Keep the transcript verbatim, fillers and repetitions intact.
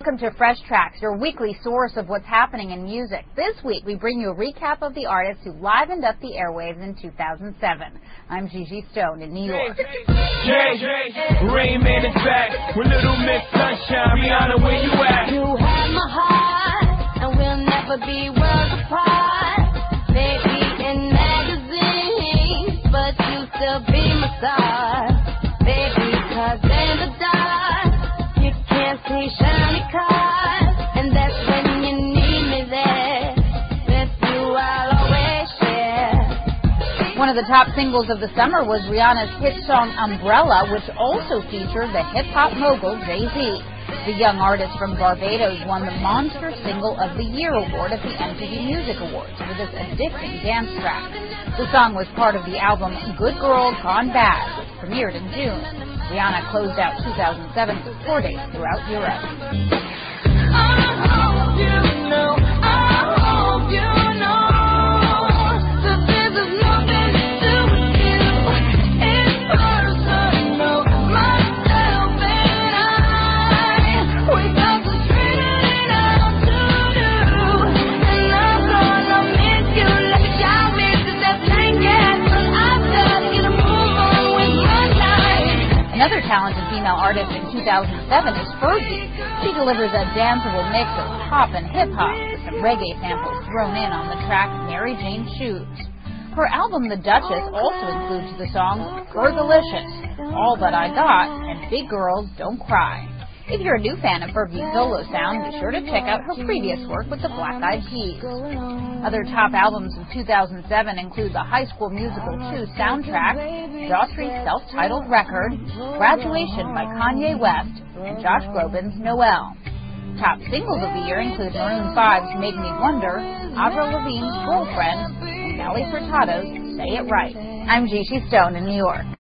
Welcome to Fresh Tracks, your weekly source of what's happening in music. This week, we bring you a recap of the artists who livened up the airwaves in two thousand seven. I'm Gigi Stone in New York. Jay, Rain Man is back with Little Miss Sunshine. Rihanna, where you at? You have my heart, and we'll never be worlds apart. Maybe in magazines, but you still be my star. Baby, 'cause in the dark, you can't see shiny cars, and that's when you need me there. With you, I'll always share. One of the top singles of the summer was Rihanna's hit song Umbrella, which also featured the hip-hop mogul Jay-Z. The young artist from Barbados won the Monster Single of the Year award at the M T V Music Awards for this addicting dance track. The song was part of the album Good Girl Gone Bad, which premiered in June. Rihanna closed out two thousand seven with tour dates throughout Europe. I hope you know, I hope you know that this is nothing to you. It's personal, myself and I. We got the straight out to do, and I'm gonna miss you like a child misses that blanket. But I've gotta get a move on with my life. Another talented female artist in two thousand seven is Fergie. She delivers a danceable mix of pop and hip-hop with some reggae samples thrown in on the track Mary Jane Shoes. Her album The Duchess also includes the songs Fergalicious, All That I Got, and Big Girls Don't Cry. If you're a new fan of Fergie's solo sound, be sure to check out her previous work with the Black Eyed Peas. Other top albums of two thousand seven include the High School Musical two soundtrack, Daughtry's self-titled record, Graduation by Kanye West, and Josh Groban's Noel. Top singles of the year include Maroon five's Make Me Wonder, Avril Lavigne's Girlfriend, and Nelly Furtado's Say It Right. I'm Gigi Stone in New York.